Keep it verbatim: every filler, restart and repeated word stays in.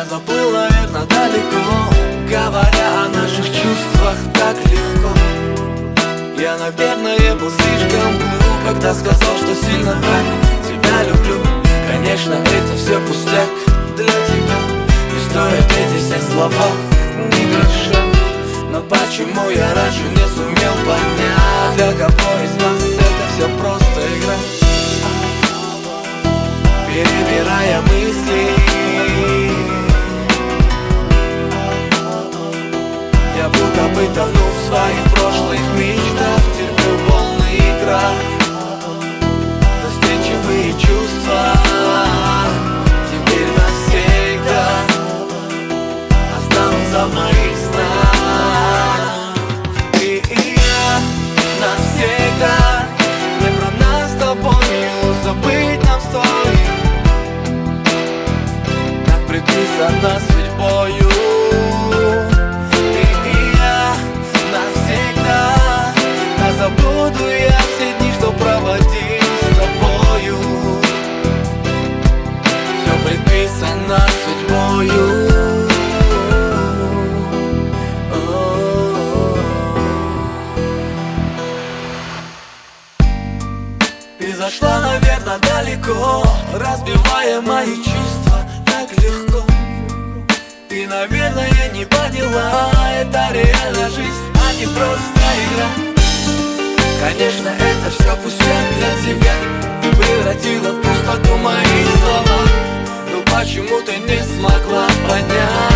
Я заплыл, наверное, далеко, говоря о наших чувствах так легко. Я, наверное, был слишком глуп, когда сказал, что сильно так тебя люблю. Конечно, это все пустяк для тебя, не стоит эти все слова ни гроша. Но почему я раньше не сумел понять, для кого из нас это все просто игра? Перебирая мысли, я будто бы тону в своих прошлых мечтах, терплю волны игра, застенчивые чувства теперь навсегда останутся в моих снах. Ты и я навсегда, не про нас с тобою забыть нам стоит, так предписано судьбою. Забуду я все дни, что проводил с тобою. Все предписано судьбою. Ты зашла, наверное, далеко, разбивая мои чувства так легко. Ты, наверное, не поняла, это реальная жизнь, а не просто игра. Конечно, это все пустяк для тебя, ты превратила в пустоту мои слова. Но почему ты не смогла понять?